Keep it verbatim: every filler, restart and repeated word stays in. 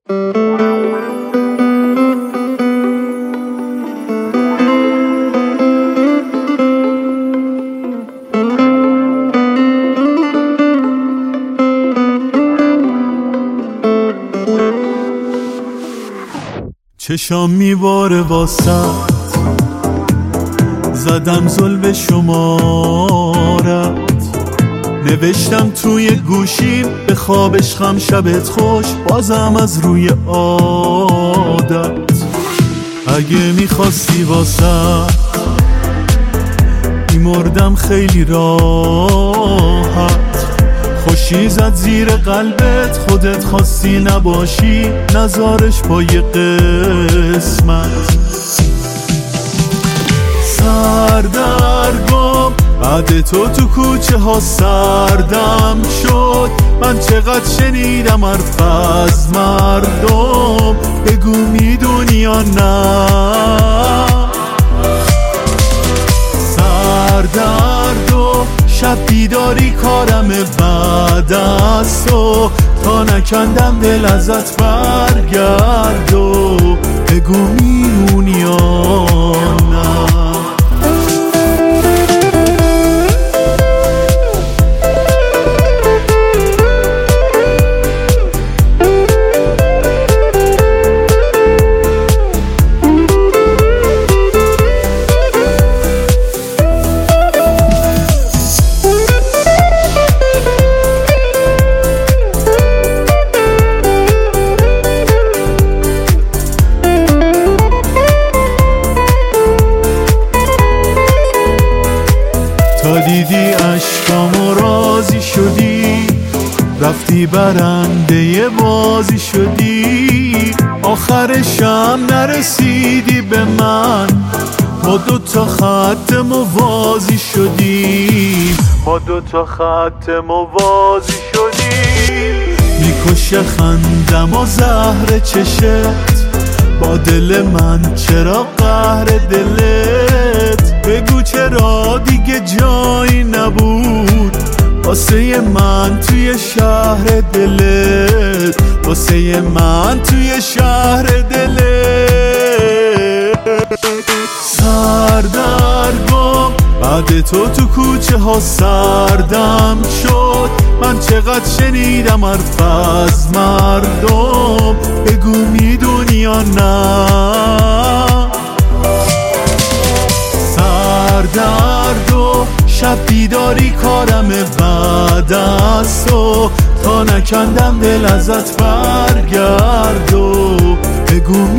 چشام میباره واسط، زدم زل شمارت، نوشتم توی گوشیم به خواب عشقم شبت خوش، بازم از روی عادت. اگه میخواستی واسط میمردم خیلی راحت، خوشی زد زیر قلبت، خودت خواستی نباشی نزارش با یه قسمت. سردرگم بعد تو تو کوچه ها سردم شد، من چقدر شنیدم حرف از مردم، بگو میدونی یا نه. سردرد و شب بیداری کارم بعد از تو، تا نکندم دل ازت برگرد و بگو میمونی یا نه. تا دیدی عشقامو راضی شدی، رفتی برنده بازی شدی، آخرشم نرسیدی به من، ما دوتا خط موازی شدیم، ما دوتا خط موازی شدیم. میکشه خندم و زهر چشت، با دل من چرا قهر دلت، بگو چرا دیگه جایی نبود واسه من توی شهر دلت، واسه من توی شهر دلت. سردرگم بعد تو تو کوچه ها سردم شد، من چقدر شنیدم حرف از مردم، بگو میدونی یا نه. سردرد و شب بیداری کارم بعد از تو، تا نکندم دل ازت برگرد و بگو